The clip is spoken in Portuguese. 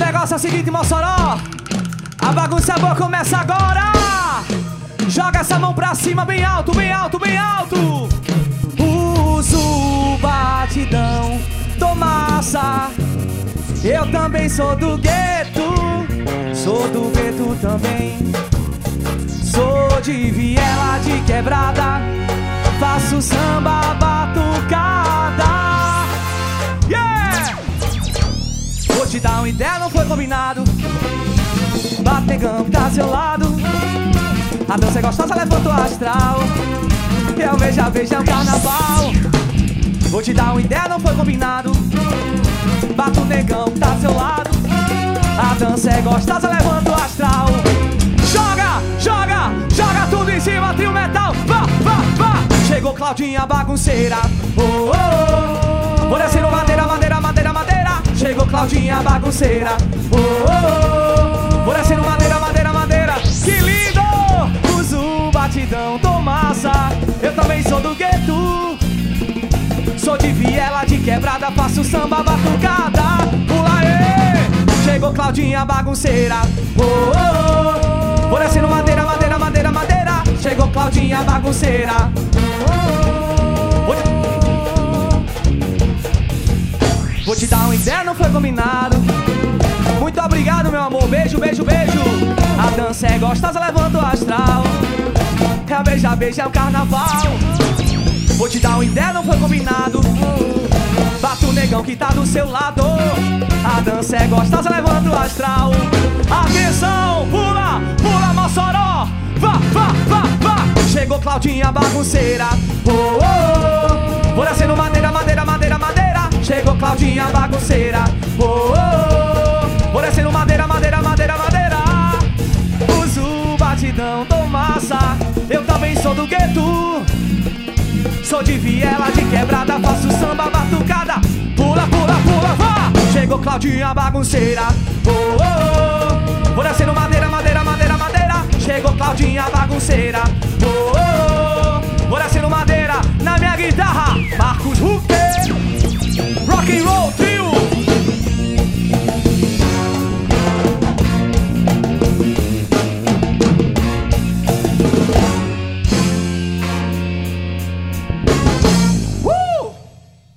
negócio é o seguinte, Mossoró. A bagunça boa começa agora. Joga essa mão pra cima, bem alto, bem alto, bem alto. Uso o batidão, tô massa. Eu também sou do gueto. Sou do gueto também. Sou de viela, de quebrada. Faço samba, batucada. Yeah! Vou te dar uma ideia, não foi combinado. Bategão tá ao seu lado. A dança é gostosa, levanta o astral. Eu vejo, vejo, é um carnaval. Vou te dar uma ideia, não foi combinado. Bata o negão, tá ao seu lado. A dança é gostosa, levanta o astral. Joga, joga, joga tudo em cima, trio metal. Vá, vá, vá. Chegou Claudinha bagunceira. Oh, oh, oh. Vou descendo madeira, madeira, madeira, madeira. Chegou Claudinha bagunceira. Oh, oh, oh. Vou descendo madeira, madeira, madeira. Que lindo! Uso o batidão, tô massa. Eu também sou do gueto. Sou de viela, de quebrada, faço samba, batucada. Pula aí! Chegou Claudinha bagunceira. Oh, oh, oh. Vou descendo madeira, madeira, madeira, madeira. Chegou Claudinha bagunceira. Vou te dar uma ideia, não foi combinado. Muito obrigado, meu amor, beijo, beijo, beijo. A dança é gostosa, levanta o astral. É beija, beija, é o carnaval. Vou te dar uma ideia, não foi combinado. Bata o negão que tá do seu lado. A dança é gostosa, levanta o astral. Atenção, pula, pula, Mossoró. Vá, vá, vá, vá. Chegou Claudinha bagunceira. Oh, oh, oh. Vou descendo madeira, madeira, madeira, madeira. Chegou Claudinha bagunceira. Oh, oh, oh. Vou descendo madeira, madeira, madeira, madeira. Uso o batidão, tô massa. Eu também sou do gueto. Sou de viela, de quebrada, faço samba, batucada. Pula, pula, pula, vá! Chegou Claudinha bagunceira. Oh, oh, oh. Vou descendo madeira, madeira, madeira, madeira. Chegou Claudinha bagunceira.